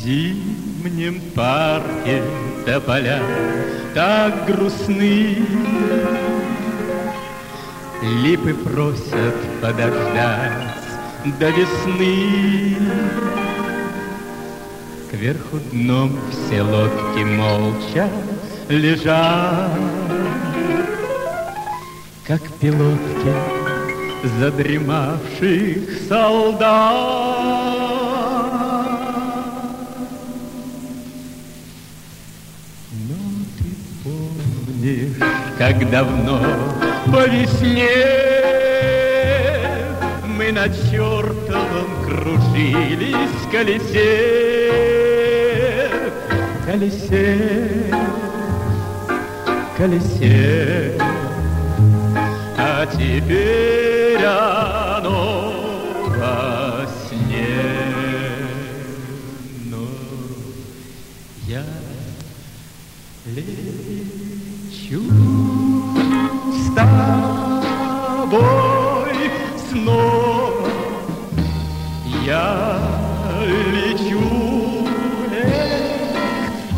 зимнем парке тополя так грустны, липы просят подождать до весны. Кверху дном все лодки молча лежат, как пилотки задремавших солдат. Но ты помнишь, как давно по весне мы на чертовом кружились колесе, колесе, колесе. А теперь оно во сне. Но я лечу с тобой снова. Я лечу, и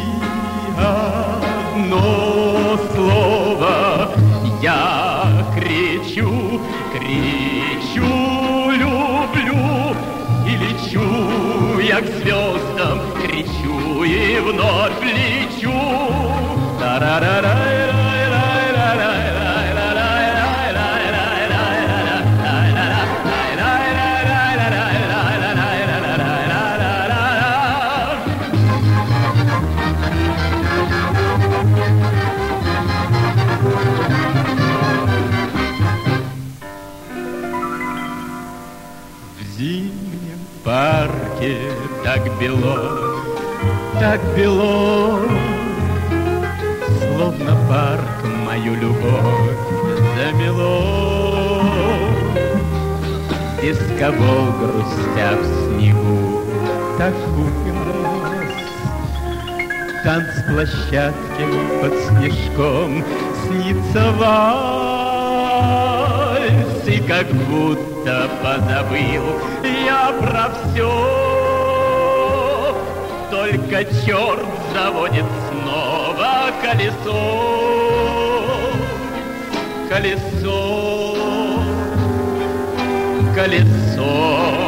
одно слово я кричу, кричу, люблю, и лечу я к звездам, кричу и вновь лечу. В зимнем парке так бело, словно парк мою любовь замело. Дисковол, грустя в снегу, так увяз. Танцплощадке под снежком снится вальс, и как будто позабыл я про все. Только черт заводит снова колесо, колесо, колесо.